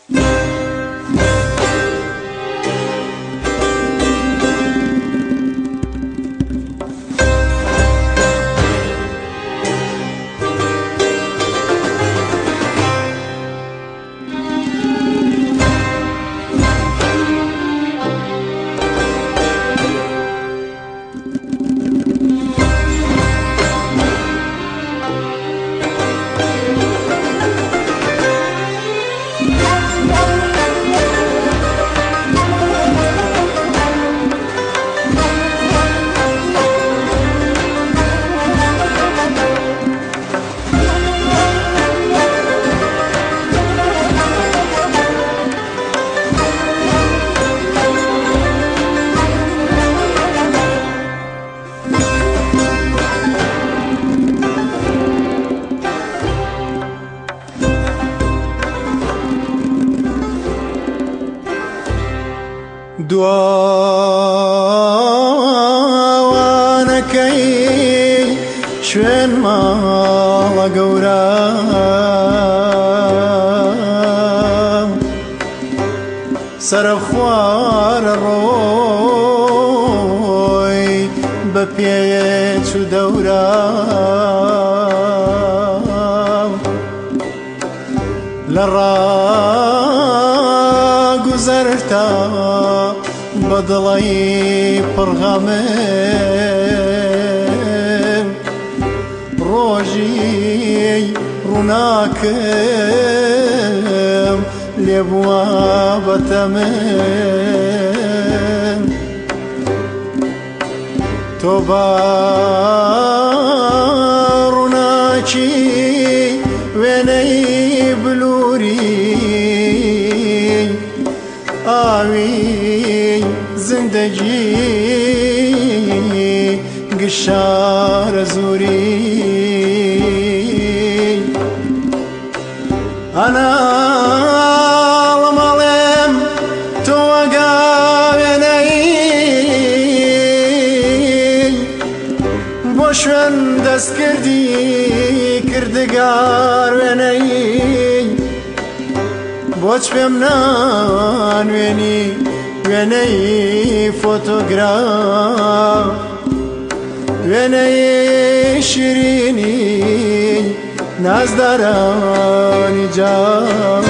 دوانەکەی شوێن ماڵە گەورە سرە خوارە ڕۆی بە پێچ و دەورە لە ڕاگوزەرتا بەدڵی پڕغەمم ڕۆژی ڕووناکەم لێ بووە بەتەمم تۆ بە ڕووناکی وێنەی بلووری ئاوی زندگی گشارە زووری ئەناڵە مەڵێم تۆ وەگا وێنەی بۆ شوێن دەست کردی کردگار وێنەی بۆچ پێم نانوێنی وێنەی فۆتۆگراف وێنەی شیرینی نازدارانی جان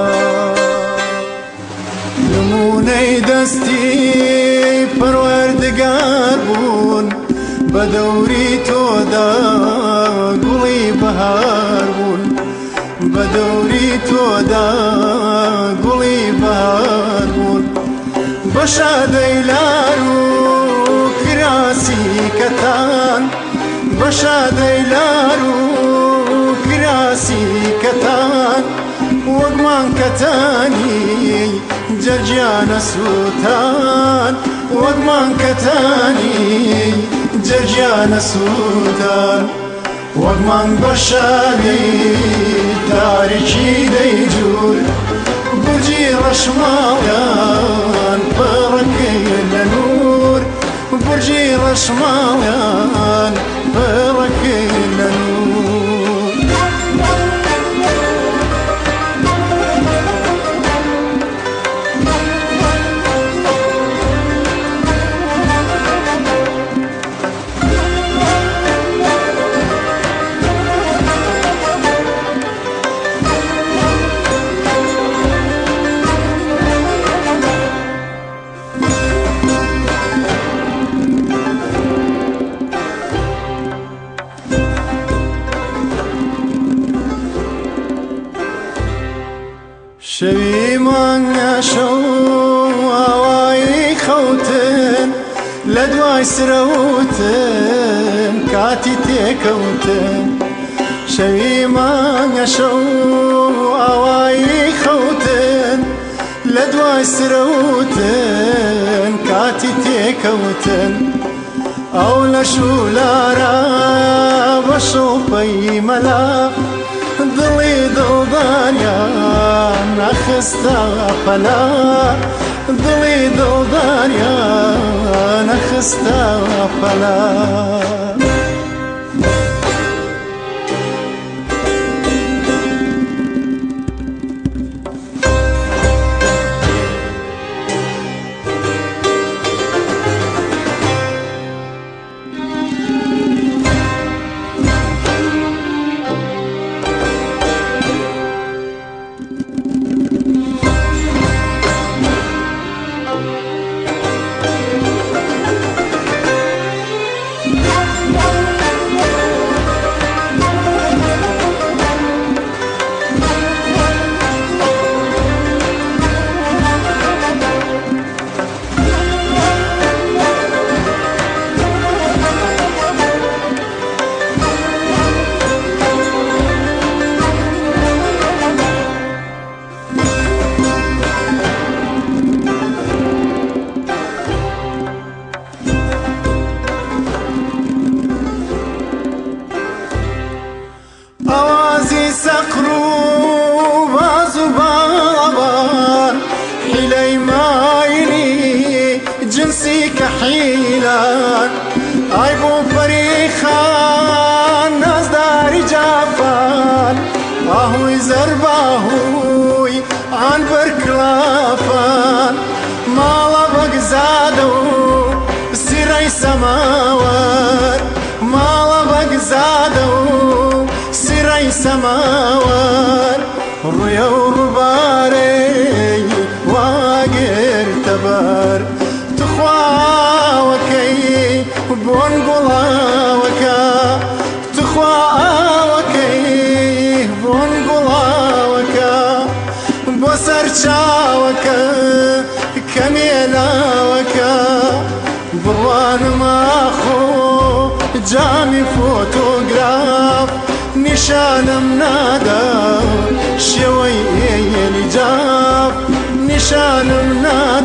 نمونەی دەستی پەروەردگار بوون بە دەوری تۆدا گوڵی بەهار بوون بە دەوری تۆدا گوڵی بەهار بوون بە شادەی لار و کراسی کەتان بە شادەی لار و کراسی کەتان وەکمان کەتانی جەرگیانە سووتان وەکمان کەتانی جەرگیانە سووتان وەکمان بە شادەی تاریکی دەیجوور برجی ڕەشماڵیان پڕەکەی لە نور برجی ڕەشماڵیان پڕەکەی لە نور شەوی مانگە شەو ئاوایی خەوتن لە دوای سرەوتن کاتی تێکەوتن شەوی مانگە شەو ئاوایی خەوتن لە دوای سرەوتن کاتی تێکەوتن ئەو لە شولارە بە شۆپەی مەلا دڵی دڵداریان نەخستە پەلا دڵی دڵداریان نەخستە پەلا باهوی عن برکلافان ماڵە بەگزادە و سیڕەی سەماوەر ماڵە بەگزادە و سیڕەی سەماوەر ڕویە و ڕووبارەی واگرتە بەر تخواوەکەی بۆن گوڵاوەکە تخواوەکەی بۆن گوڵاوەکە بۆ سەرچاوەکە کەمێلاوەکە بڕوانما خۆ جامی فۆتۆگراف نیشانم نادا شێوەی ئێلی جاف نیشانم نادا